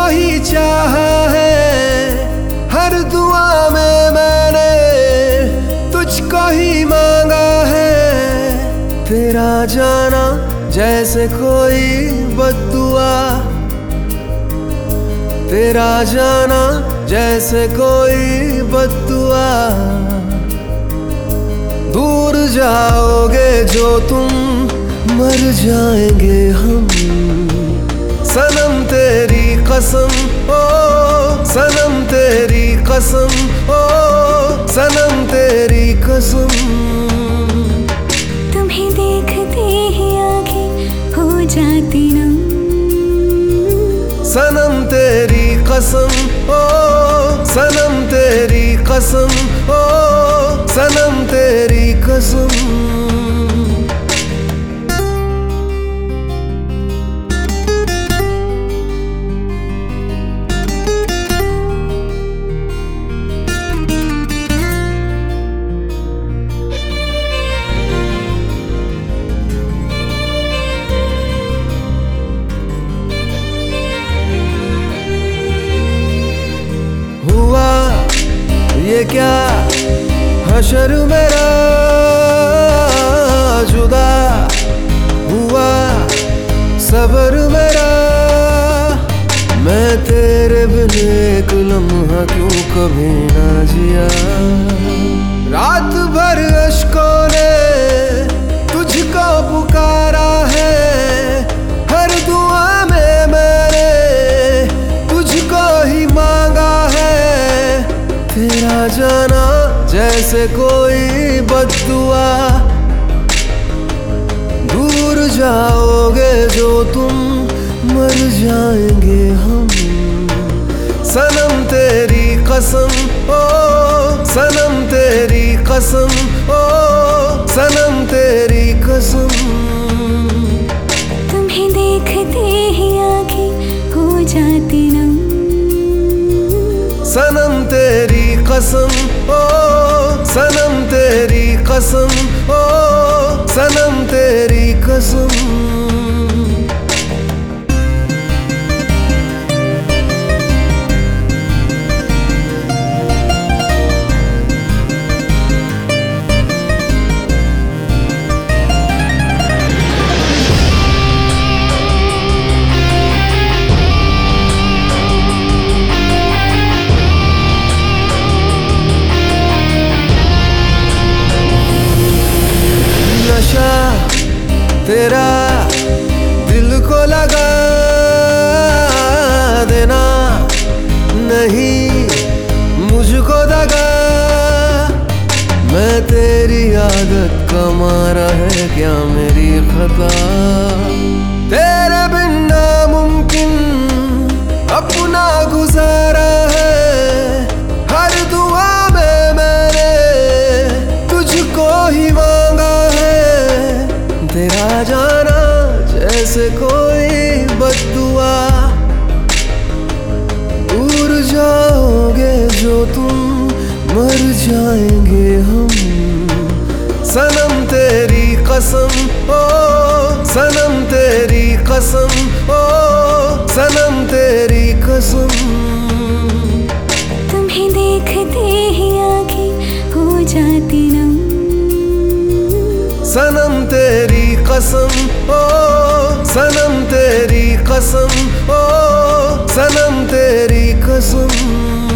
ही चाहा है, हर दुआ में मैंने तुझको ही मांगा है। तेरा जाना जैसे कोई बद्दुआ, तेरा जाना जैसे कोई बद्दुआ। दूर जाओगे जो तुम, मर जाएंगे हम। सनम तेरी कसम, ओ सनम तेरी कसम, ओ सनम तेरी कसम। तुम्हें देखते ही आँखें हो जाती नम। सनम तेरी कसम, ओ सनम तेरी कसम, ओ सनम तेरी कसम। हुआ ये क्या हशर मेरा, जुदा हुआ सबर मेरा। मैं तेरे बिन एक लम्हा क्यों कभी ना जिया। रात भर अश्कों ने तुझको पुकारा है, हर दुआ में मैंने तुझको ही मांगा है। तेरा जाना जैसे कोई बद्दुआ, दूर जाओगे जो तुम, मर जाएंगे हम। सनम तेरी कसम, ओ सनम तेरी कसम, ओ सनम तेरी कसम। तुम्हें देखते ही आँखें हो जाती नम। सनम तेरी कसम, ओ सनम तेरी कसम, ओ सनम तेरी कसम। नशा तेरा दिल को लगा देना, नहीं मुझको दगा। मैं तेरी आदत का मारा है क्या मेरी खता। तेरे बिन नामुमकिन अपना गुजारा है, हर दुआ में मैंने तुझको ही मांगा है। तेरा जाना जैसे कोई बद्दुआ, दूर जाओगे जो तुम, मर जाएंगे हम। सनम तेरी कसम, ओ सनम तेरी कसम, ओ सनम तेरी कसम। तुम्हें देखते ही आँखें हो जाती नम। सनम तेरी कसम, ओ सनम तेरी कसम, ओ सनम तेरी कसम।